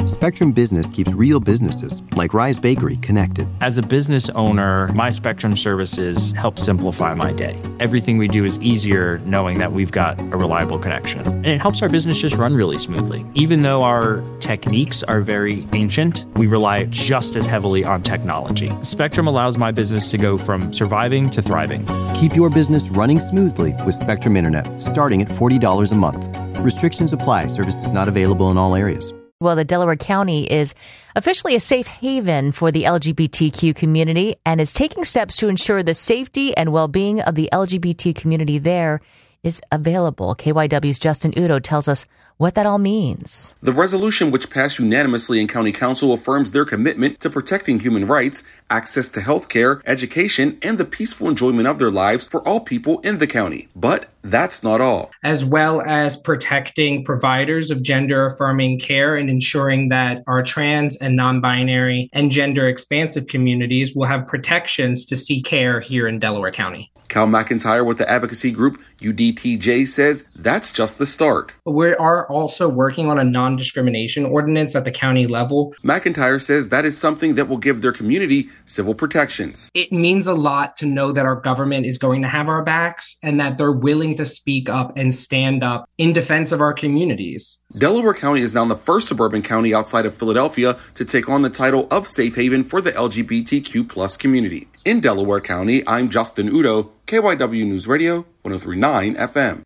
Spectrum Business keeps real businesses, like Rise Bakery, connected. As a business owner, my Spectrum services help simplify my day. Everything we do is easier knowing that we've got a reliable connection. And it helps our business just run really smoothly. Even though our techniques are very ancient, we rely just as heavily on technology. Spectrum allows my business to go from surviving to thriving. Keep your business running smoothly with Spectrum Internet, starting at $40 a month. Restrictions apply. Services not available in all areas. Well, the Delaware County is officially a safe haven for the LGBTQ community and is taking steps to ensure the safety and well-being of the LGBT community there is available. KYW's Justin Udo tells us what that all means. The resolution, which passed unanimously in County Council, affirms their commitment to protecting human rights, access to health care, education, and the peaceful enjoyment of their lives for all people in the county. But that's not all. As well as protecting providers of gender-affirming care and ensuring that our trans and non-binary and gender-expansive communities will have protections to seek care here in Delaware County. Cal McIntyre with the advocacy group UDTJ says that's just the start. We are also working on a non-discrimination ordinance at the county level. McIntyre says that is something that will give their community civil protections. It means a lot to know that our government is going to have our backs and that they're willing to speak up and stand up in defense of our communities. Delaware County is now the first suburban county outside of Philadelphia to take on the title of Safe Haven for the LGBTQ+ community. In Delaware County, I'm Justin Udo, KYW News Radio, 103.9 FM.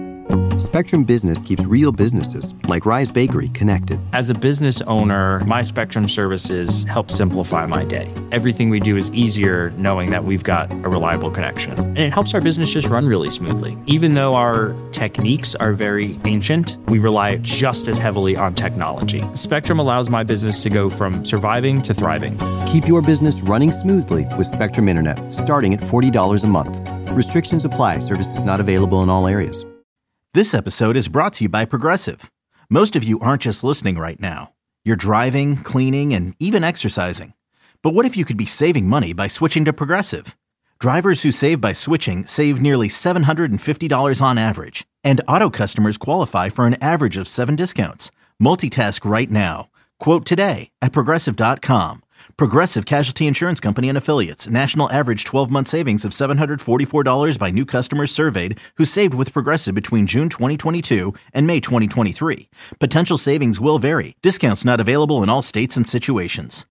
Spectrum Business keeps real businesses, like Rise Bakery, connected. As a business owner, my Spectrum services help simplify my day. Everything we do is easier knowing that we've got a reliable connection. And it helps our business just run really smoothly. Even though our techniques are very ancient, we rely just as heavily on technology. Spectrum allows my business to go from surviving to thriving. Keep your business running smoothly with Spectrum Internet, starting at $40 a month. Restrictions apply. Services not available in all areas. This episode is brought to you by Progressive. Most of you aren't just listening right now. You're driving, cleaning, and even exercising. But what if you could be saving money by switching to Progressive? Drivers who save by switching save nearly $750 on average. And auto customers qualify for an average of 7 discounts. Multitask right now. Quote today at Progressive.com. Progressive Casualty Insurance Company and Affiliates. National average 12-month savings of $744 by new customers surveyed who saved with Progressive between June 2022 and May 2023. Potential savings will vary. Discounts not available in all states and situations.